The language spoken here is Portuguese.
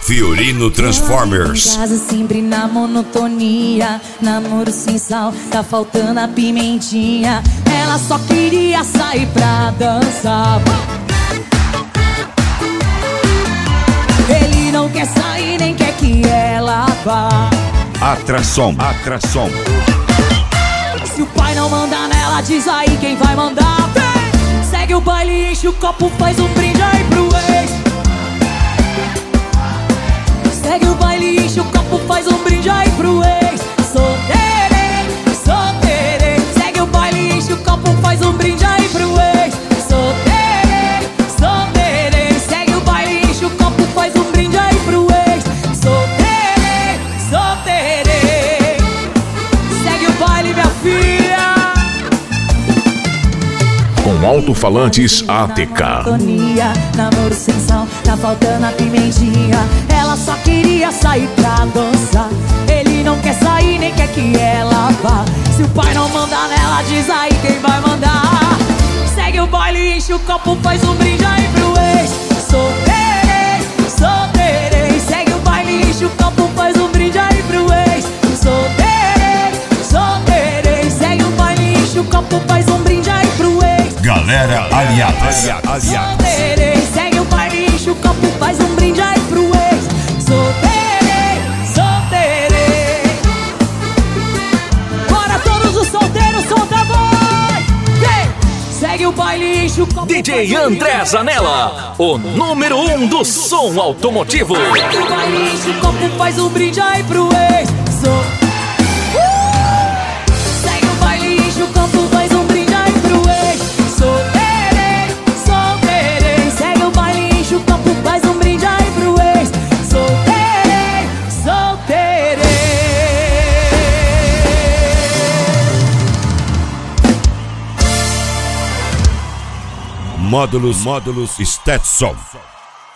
Fiorino Transformers. Em casa sempre na monotonia, namoro sem sal, tá faltando a pimentinha. Ela só queria sair pra dançar. Ele não quer sair, nem quer que ela vá. Atração. Se o pai não manda nela, diz aí quem vai mandar. Vem! Segue o baile, enche o copo, faz um brinde aí pro ex. Segue o baile, enche o copo, faz um brinde aí pro ex. Solteirei, solteirei. Segue o baile, enche o copo, faz um brinde aí pro ex. Solteirei, solteirei. Segue o baile, enche o copo, faz um brinde aí pro ex. Solteirei, solteirei. Segue o baile, minha filha. Com alto-falantes ATK. Namoro sem sal, tá faltando a pimentinha. Ela só queria sair pra dançar. Ele não quer sair, nem quer que ela vá. Se o pai não mandar nela, diz aí quem vai mandar. Segue o baile, enche o copo, faz um brinde aí pro ex. Solteirei, solteirei. Segue o baile, enche o copo, faz um brinde aí pro ex. Solteirei, solteirei. Segue o baile, enche o copo, faz um brinde aí pro ex. Galera aliadas. Solteirei, segue o baile, enche o copo, faz um brinde aí pro ex. Solteirei, solteirei. Bora todos os solteiros, solta a voz. Vem! Segue o baile, enche o copo. DJ André Zanella, o número 1 do som automotivo. Segue o baile, enche o copo, faz um brinde aí pro ex. Segue o baile, enche o copo, faz um brinde aí pro ex. Solteirei, solteirei. Segue o baile, enche o copo, faz um brinde aí pro ex. Solteirei, solteirei. Módulos Stetson.